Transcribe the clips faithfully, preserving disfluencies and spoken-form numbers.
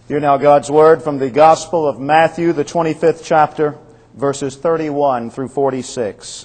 Hear now God's Word from the Gospel of Matthew, the twenty-fifth chapter, verses thirty-one through forty-six.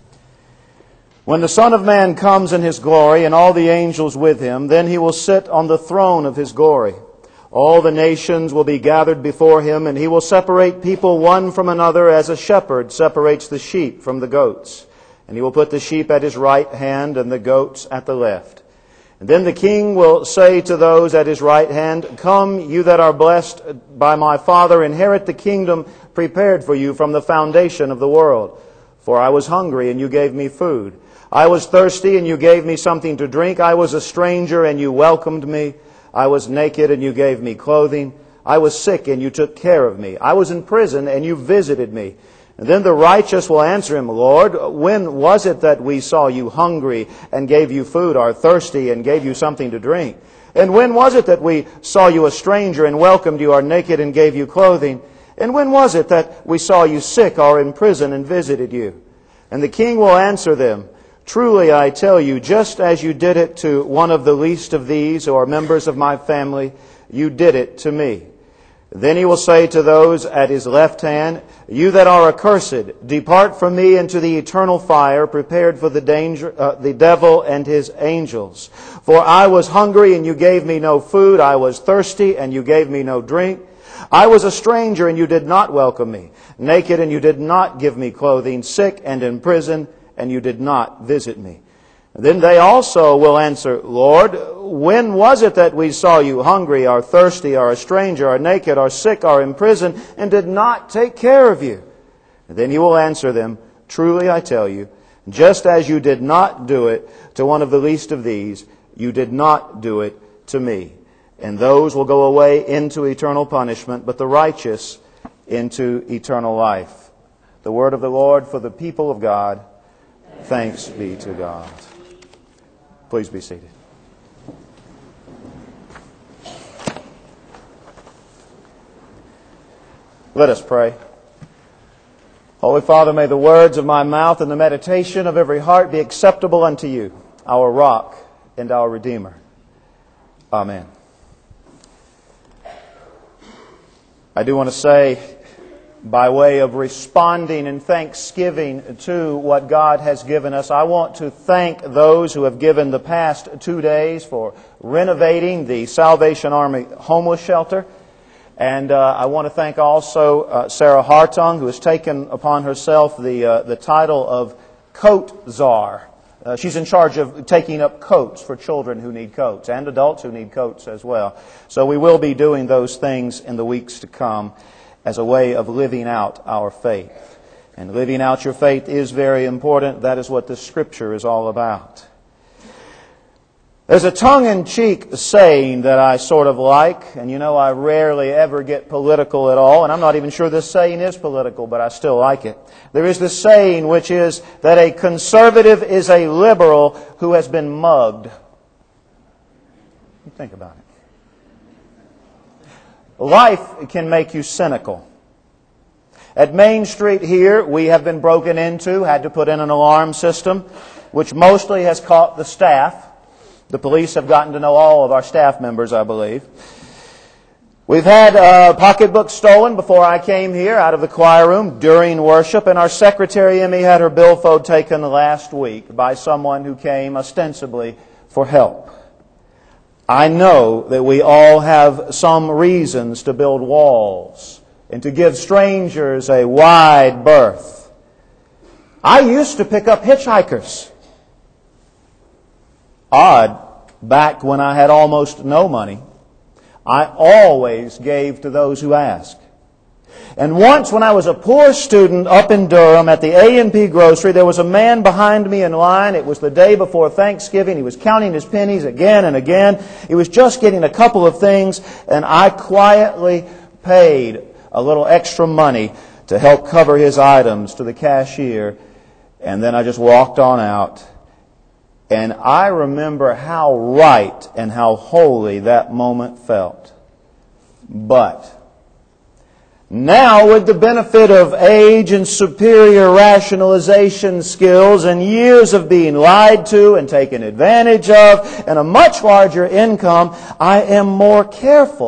When the Son of Man comes in His glory and all the angels with Him, then He will sit on the throne of His glory. All the nations will be gathered before Him, and He will separate people one from another as a shepherd separates the sheep from the goats. And He will put the sheep at His right hand and the goats at the left. And then the King will say to those at His right hand, "Come, you that are blessed by my Father, inherit the kingdom prepared for you from the foundation of the world. For I was hungry, and you gave me food. I was thirsty, and you gave me something to drink. I was a stranger, and you welcomed me. I was naked, and you gave me clothing. I was sick, and you took care of me. I was in prison, and you visited me." And then the righteous will answer Him, "Lord, when was it that we saw you hungry and gave you food, or thirsty and gave you something to drink? And when was it that we saw you a stranger and welcomed you, or naked and gave you clothing? And when was it that we saw you sick or in prison and visited you?" And the King will answer them, "Truly I tell you, just as you did it to one of the least of these, or members of my family, you did it to me." Then He will say to those at His left hand, "You that are accursed, depart from me into the eternal fire prepared for the danger, uh, the devil and his angels. For I was hungry, and you gave me no food. I was thirsty, and you gave me no drink. I was a stranger, and you did not welcome me. Naked, and you did not give me clothing. Sick and in prison, and you did not visit me." Then they also will answer, "Lord, when was it that we saw you hungry, or thirsty, or a stranger, or naked, or sick, or in prison, and did not take care of you?" And then He will answer them, "Truly I tell you, just as you did not do it to one of the least of these, you did not do it to me." And those will go away into eternal punishment, but the righteous into eternal life. The word of the Lord for the people of God. Thanks be to God. Please be seated. Let us pray. Holy Father, may the words of my mouth and the meditation of every heart be acceptable unto you, our rock and our Redeemer. Amen. I do want to say, by way of responding in thanksgiving to what God has given us, I want to thank those who have given the past two days for renovating the Salvation Army homeless shelter. And uh, I want to thank also uh, Sarah Hartung, who has taken upon herself the uh, the title of Coat Czar. Uh, she's in charge of taking up coats for children who need coats, and adults who need coats as well. So we will be doing those things in the weeks to come, as a way of living out our faith. And living out your faith is very important. That is what this Scripture is all about. There's a tongue-in-cheek saying that I sort of like, and you know I rarely ever get political at all, and I'm not even sure this saying is political, but I still like it. There is this saying which is that a conservative is a liberal who has been mugged. Think about it. Life can make you cynical. At Main Street here, we have been broken into, had to put in an alarm system, which mostly has caught the staff. The police have gotten to know all of our staff members, I believe. We've had a pocketbook stolen before I came here out of the choir room during worship, and our secretary, Emmy, had her billfold taken last week by someone who came ostensibly for help. I know that we all have some reasons to build walls and to give strangers a wide berth. I used to pick up hitchhikers. Odd, back when I had almost no money, I always gave to those who asked. And once when I was a poor student up in Durham at the A and P grocery, there was a man behind me in line. It was the day before Thanksgiving. He was counting his pennies again and again. He was just getting a couple of things, and I quietly paid a little extra money to help cover his items to the cashier, and then I just walked on out. And I remember how right and how holy that moment felt. But now, with the benefit of age and superior rationalization skills and years of being lied to and taken advantage of and a much larger income, I am more careful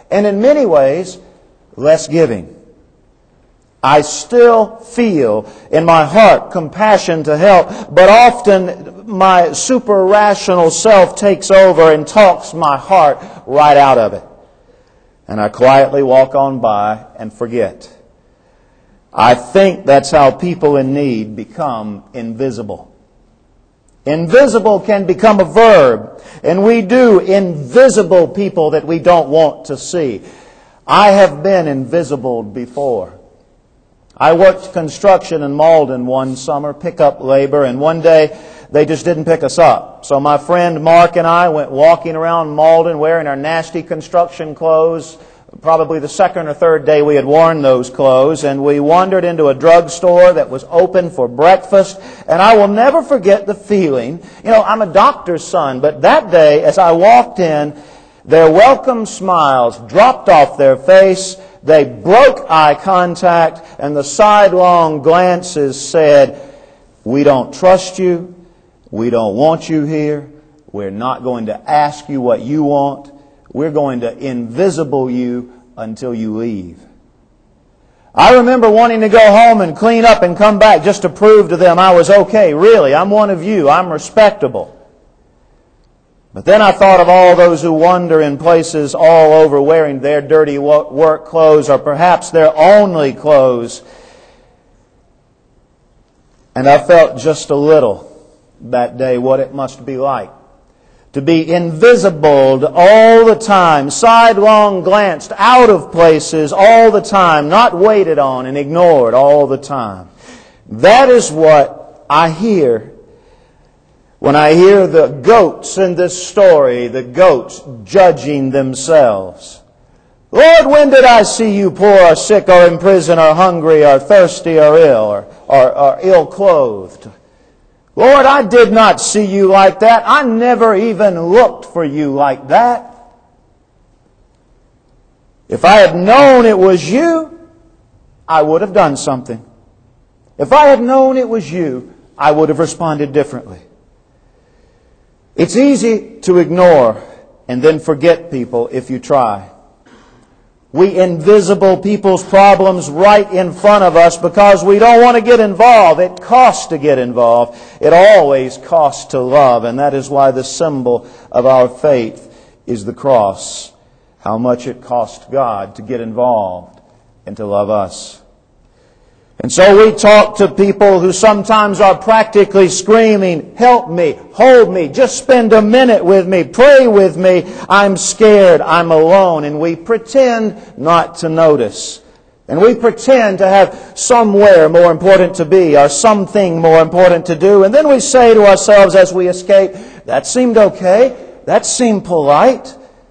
and in many ways, less giving. I still feel in my heart compassion to help, but often my super-rational self takes over and talks my heart right out of it. And I quietly walk on by and forget. I think that's how people in need become invisible. Invisible can become a verb, and we do invisible people that we don't want to see. I have been invisible before. I worked construction in Malden one summer, pickup labor, and one day they just didn't pick us up. So my friend Mark and I went walking around Malden wearing our nasty construction clothes. Probably the second or third day we had worn those clothes, and we wandered into a drugstore that was open for breakfast, and I will never forget the feeling. You know, I'm a doctor's son, but that day as I walked in, their welcome smiles dropped off their face. They broke eye contact, and the sidelong glances said, "We don't trust you. We don't want you here. We're not going to ask you what you want. We're going to invisible you until you leave." I remember wanting to go home and clean up and come back just to prove to them I was okay. Really, I'm one of you. I'm respectable. But then I thought of all those who wander in places all over wearing their dirty work clothes, or perhaps their only clothes. And I felt just a little that day what it must be like to be invisibled all the time, sidelong glanced out of places all the time, not waited on and ignored all the time. That is what I hear when I hear the goats in this story, the goats judging themselves. "Lord, when did I see you poor or sick or in prison or hungry or thirsty or ill or, or, or ill-clothed? Lord, I did not see you like that. I never even looked for you like that. If I had known it was you, I would have done something. If I had known it was you, I would have responded differently." It's easy to ignore and then forget people if you try. We invisible people's problems right in front of us because we don't want to get involved. It costs to get involved. It always costs to love, and that is why the symbol of our faith is the cross. How much it cost God to get involved and to love us. And so we talk to people who sometimes are practically screaming, "Help me, hold me, just spend a minute with me, pray with me, I'm scared, I'm alone." And we pretend not to notice. And we pretend to have somewhere more important to be or something more important to do. And then we say to ourselves as we escape, "That seemed okay, that seemed polite."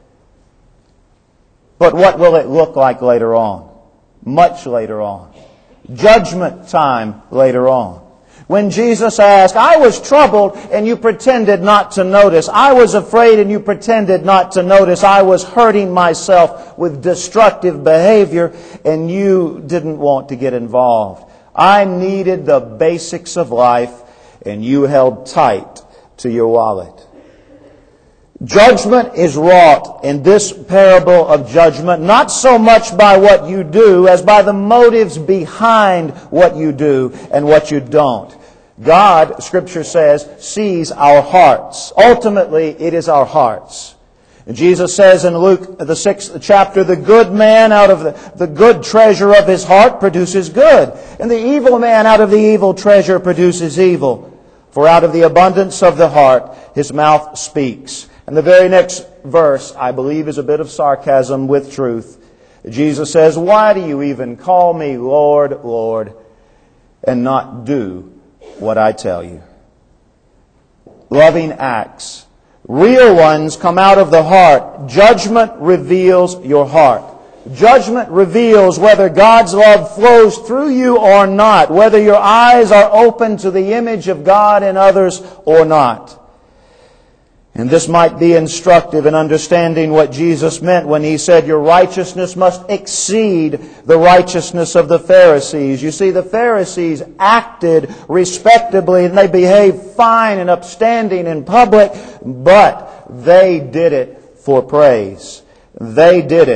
But what will it look like later on? Much later on. Judgment time later on. When Jesus asked, "I was troubled and you pretended not to notice. I was afraid and you pretended not to notice. I was hurting myself with destructive behavior and you didn't want to get involved. I needed the basics of life and you held tight to your wallet." Judgment is wrought in this parable of judgment not so much by what you do as by the motives behind what you do and what you don't. God, Scripture says, sees our hearts. Ultimately, it is our hearts. And Jesus says in Luke, the sixth chapter, "The good man out of the, the good treasure of his heart produces good, and the evil man out of the evil treasure produces evil. For out of the abundance of the heart his mouth speaks." And the very next verse, I believe, is a bit of sarcasm with truth. Jesus says, "Why do you even call me Lord, Lord, and not do what I tell you?" Loving acts, real ones, come out of the heart. Judgment reveals your heart. Judgment reveals whether God's love flows through you or not, whether your eyes are open to the image of God in others or not. And this might be instructive in understanding what Jesus meant when He said, "Your righteousness must exceed the righteousness of the Pharisees." You see, the Pharisees acted respectably and they behaved fine and upstanding in public, but they did it for praise. They did it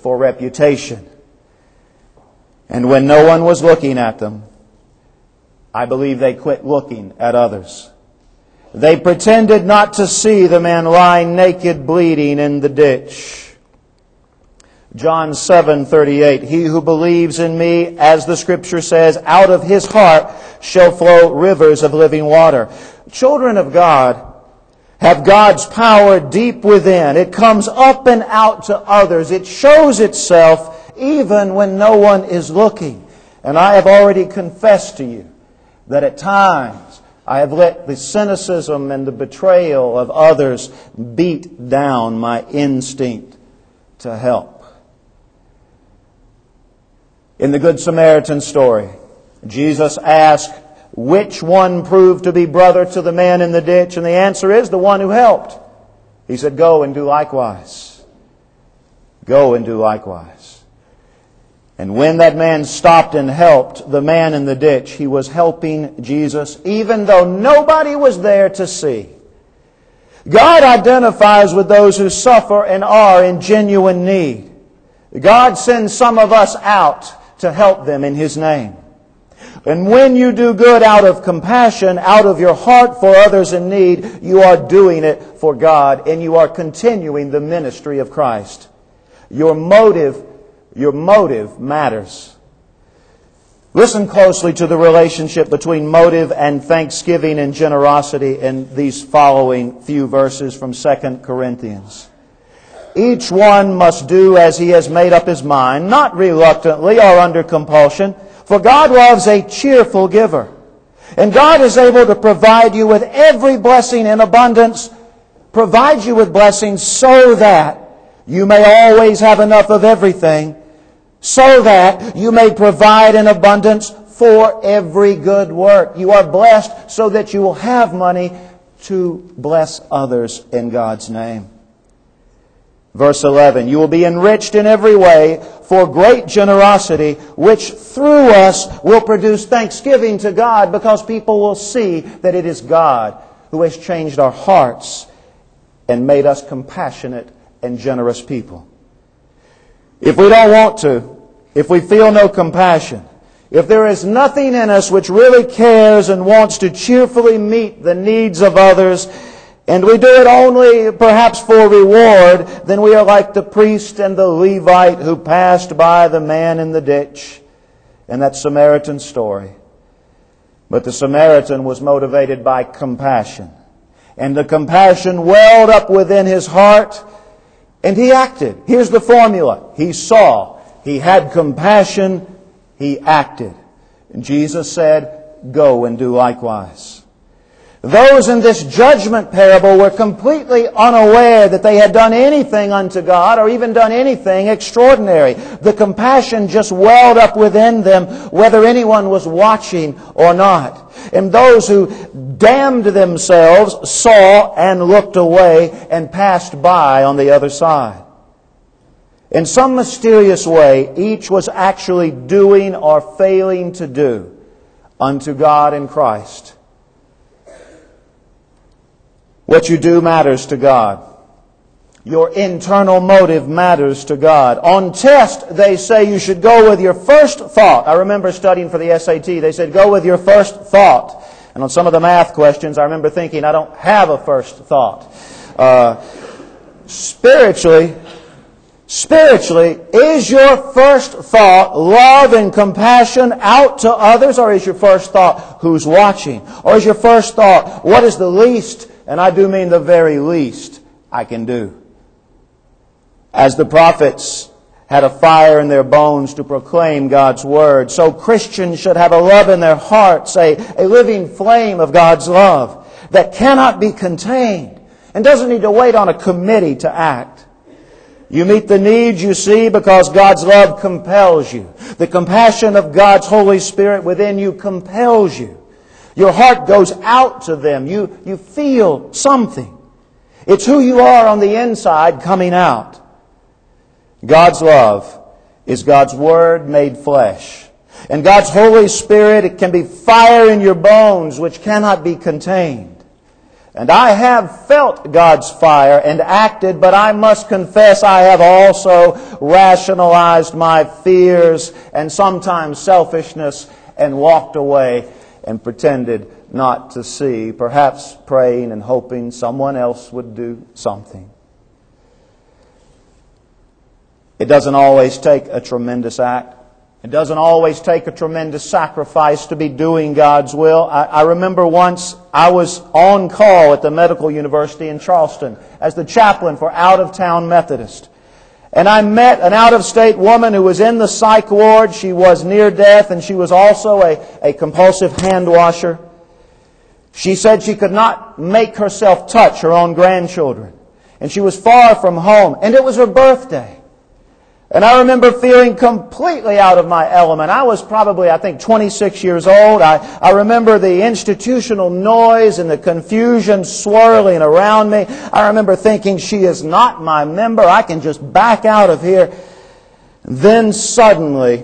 for reputation. And when no one was looking at them, I believe they quit looking at others. They pretended not to see the man lying naked, bleeding in the ditch. John seven thirty-eight, he who believes in me, as the Scripture says, out of his heart shall flow rivers of living water. Children of God have God's power deep within. It comes up and out to others. It shows itself even when no one is looking. And I have already confessed to you that at times I have let the cynicism and the betrayal of others beat down my instinct to help. In the Good Samaritan story, Jesus asked, which one proved to be brother to the man in the ditch? And the answer is the one who helped. He said, go and do likewise. Go and do likewise. And when that man stopped and helped the man in the ditch, he was helping Jesus, even though nobody was there to see. God identifies with those who suffer and are in genuine need. God sends some of us out to help them in His name. And when you do good out of compassion, out of your heart for others in need, you are doing it for God, and you are continuing the ministry of Christ. Your motive, your motive matters. Listen closely to the relationship between motive and thanksgiving and generosity in these following few verses from Second Corinthians. Each one must do as he has made up his mind, not reluctantly or under compulsion, for God loves a cheerful giver. And God is able to provide you with every blessing in abundance, provide you with blessings so that you may always have enough of everything, so that you may provide in abundance for every good work. You are blessed so that you will have money to bless others in God's name. Verse eleven, you will be enriched in every way for great generosity, which through us will produce thanksgiving to God, because people will see that it is God who has changed our hearts and made us compassionate and generous people. If we don't want to, if we feel no compassion, if there is nothing in us which really cares and wants to cheerfully meet the needs of others, and we do it only perhaps for reward, then we are like the priest and the Levite who passed by the man in the ditch in that Samaritan story. But the Samaritan was motivated by compassion. And the compassion welled up within his heart, and he acted. Here's the formula. He saw. He had compassion. He acted. And Jesus said, go and do likewise. Those in this judgment parable were completely unaware that they had done anything unto God or even done anything extraordinary. The compassion just welled up within them, whether anyone was watching or not. And those who damned themselves saw and looked away and passed by on the other side. In some mysterious way, each was actually doing or failing to do unto God in Christ. What you do matters to God. Your internal motive matters to God. On test, they say you should go with your first thought. I remember studying for the S A T. They said, go with your first thought. And on some of the math questions, I remember thinking, I don't have a first thought. Uh, spiritually, spiritually, is your first thought love and compassion out to others? Or is your first thought, who's watching? Or is your first thought, what is the least, and I do mean the very least, I can do? As the prophets had a fire in their bones to proclaim God's Word, so Christians should have a love in their hearts, a, a living flame of God's love that cannot be contained and doesn't need to wait on a committee to act. You meet the needs you see because God's love compels you. The compassion of God's Holy Spirit within you compels you. Your heart goes out to them. You, you feel something. It's who you are on the inside coming out. God's love is God's Word made flesh. And God's Holy Spirit, it can be fire in your bones which cannot be contained. And I have felt God's fire and acted, but I must confess I have also rationalized my fears and sometimes selfishness and walked away and pretended not to see, perhaps praying and hoping someone else would do something. It doesn't always take a tremendous act. It doesn't always take a tremendous sacrifice to be doing God's will. I, I remember once I was on call at the Medical University in Charleston as the chaplain for out-of-town Methodist. And I met an out-of-state woman who was in the psych ward. She was near death, and she was also a, a compulsive hand washer. She said she could not make herself touch her own grandchildren. And she was far from home. And it was her birthday. And I remember feeling completely out of my element. I was probably, I think, twenty-six years old. I, I remember the institutional noise and the confusion swirling around me. I remember thinking, she is not my member. I can just back out of here. Then suddenly,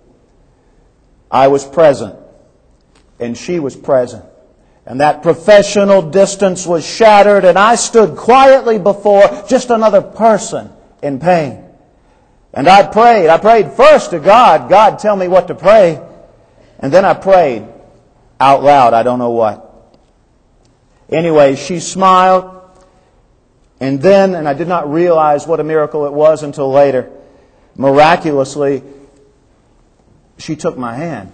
I was present. And she was present. And that professional distance was shattered. And I stood quietly before just another person in pain. And I prayed. I prayed first to God. God, tell me what to pray. And then I prayed out loud. I don't know what. Anyway, she smiled. And then, and I did not realize what a miracle it was until later, miraculously, she took my hand.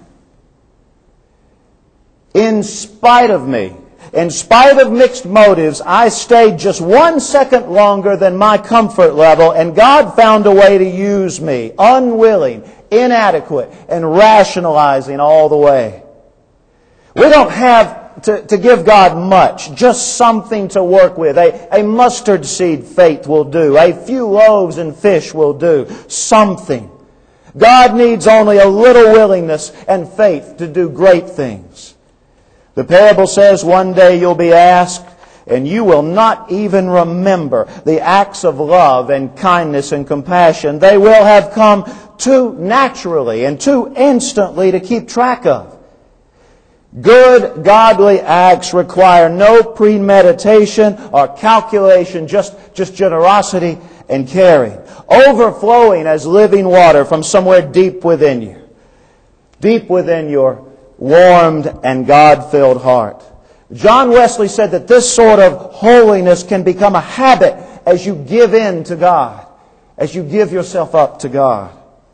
In spite of me, in spite of mixed motives, I stayed just one second longer than my comfort level, and God found a way to use me, unwilling, inadequate, and rationalizing all the way. We don't have to, to give God much, just something to work with. A, a mustard seed faith will do. A few loaves and fish will do. Something. God needs only a little willingness and faith to do great things. The parable says one day you'll be asked, and you will not even remember the acts of love and kindness and compassion. They will have come too naturally and too instantly to keep track of. Good, godly acts require no premeditation or calculation, just, just generosity and caring, overflowing as living water from somewhere deep within you, deep within your warmed and God-filled heart. John Wesley said that this sort of holiness can become a habit as you give in to God, as you give yourself up to God.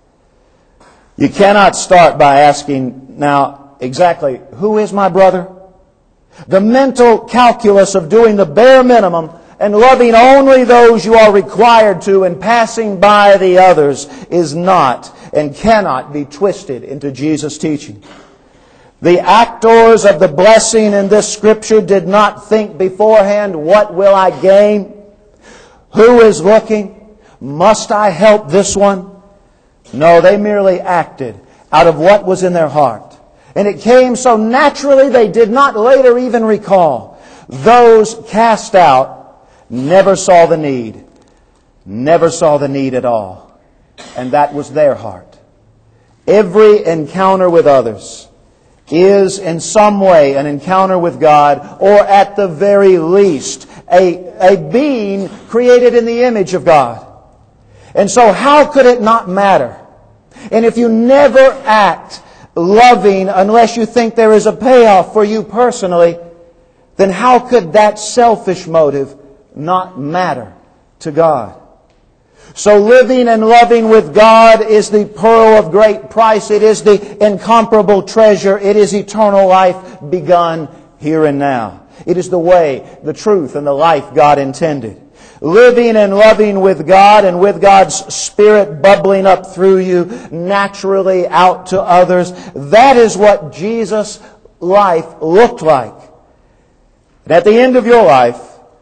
You cannot start by asking, now, exactly, who is my brother? The mental calculus of doing the bare minimum and loving only those you are required to and passing by the others is not and cannot be twisted into Jesus' teaching. The actors of the blessing in this Scripture did not think beforehand, what will I gain? Who is looking? Must I help this one? No, they merely acted out of what was in their heart. And it came so naturally they did not later even recall. Those cast out never saw the need. Never saw the need at all. And that was their heart. Every encounter with others is in some way an encounter with God, or at the very least, a, a being created in the image of God. And so how could it not matter? And if you never act loving unless you think there is a payoff for you personally, then how could that selfish motive not matter to God? So living and loving with God is the pearl of great price. It is the incomparable treasure. It is eternal life begun here and now. It is the way, the truth, and the life God intended. Living and loving with God and with God's Spirit bubbling up through you naturally out to others. That is what Jesus' life looked like. And at the end of your life,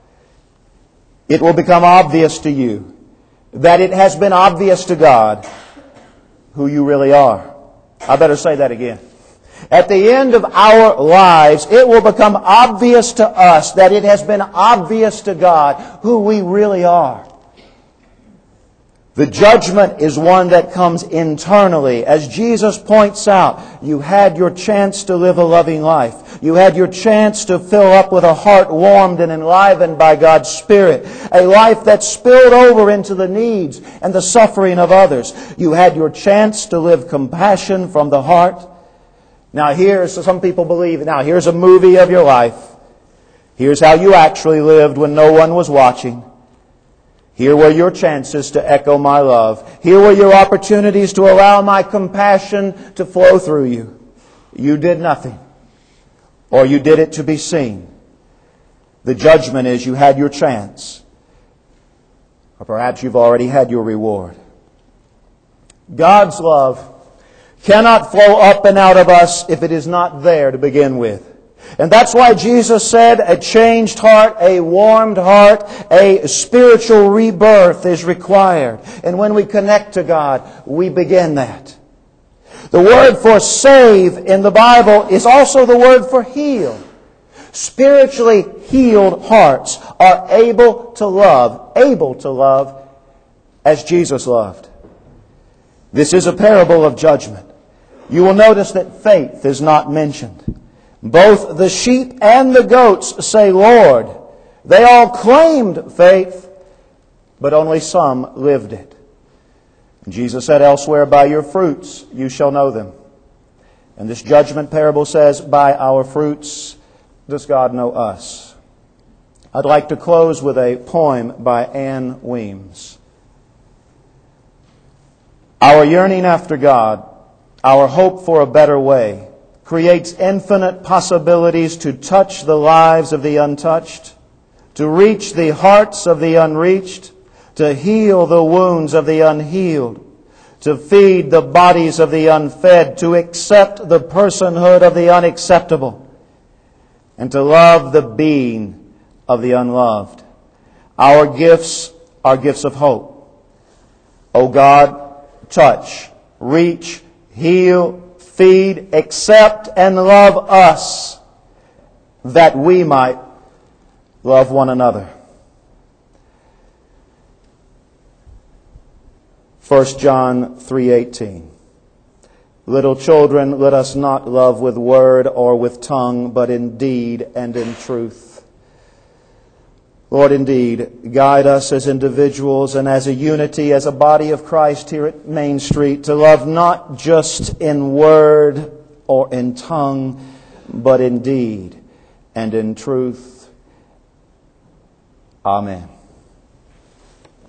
it will become obvious to you that it has been obvious to God who you really are. I better say that again. At the end of our lives, it will become obvious to us that it has been obvious to God who we really are. The judgment is one that comes internally. As Jesus points out, you had your chance to live a loving life. You had your chance to fill up with a heart warmed and enlivened by God's Spirit. A life that spilled over into the needs and the suffering of others. You had your chance to live compassion from the heart. Now here's, some people believe, now here's a movie of your life. Here's how you actually lived when no one was watching. Here were your chances to echo my love. Here were your opportunities to allow my compassion to flow through you. You did nothing. Or you did it to be seen. The judgment is you had your chance. Or perhaps you've already had your reward. God's love cannot flow up and out of us if it is not there to begin with. And that's why Jesus said a changed heart, a warmed heart, a spiritual rebirth is required. And when we connect to God, we begin that. The word for save in the Bible is also the word for heal. Spiritually healed hearts are able to love, able to love as Jesus loved. This is a parable of judgment. You will notice that faith is not mentioned. Both the sheep and the goats say, Lord. They all claimed faith, but only some lived it. And Jesus said elsewhere, by your fruits you shall know them. And this judgment parable says, by our fruits does God know us. I'd like to close with a poem by Anne Weems. Our yearning after God, our hope for a better way, creates infinite possibilities to touch the lives of the untouched, to reach the hearts of the unreached, to heal the wounds of the unhealed, to feed the bodies of the unfed, to accept the personhood of the unacceptable, and to love the being of the unloved. Our gifts are gifts of hope. O God, touch, reach, heal, feed, accept, and love us, that we might love one another. First John three eighteen. Little children, let us not love with word or with tongue, but in deed and in truth. Lord, indeed, guide us as individuals and as a unity, as a body of Christ here at Main Street, to love not just in word or in tongue, but in deed and in truth. Amen.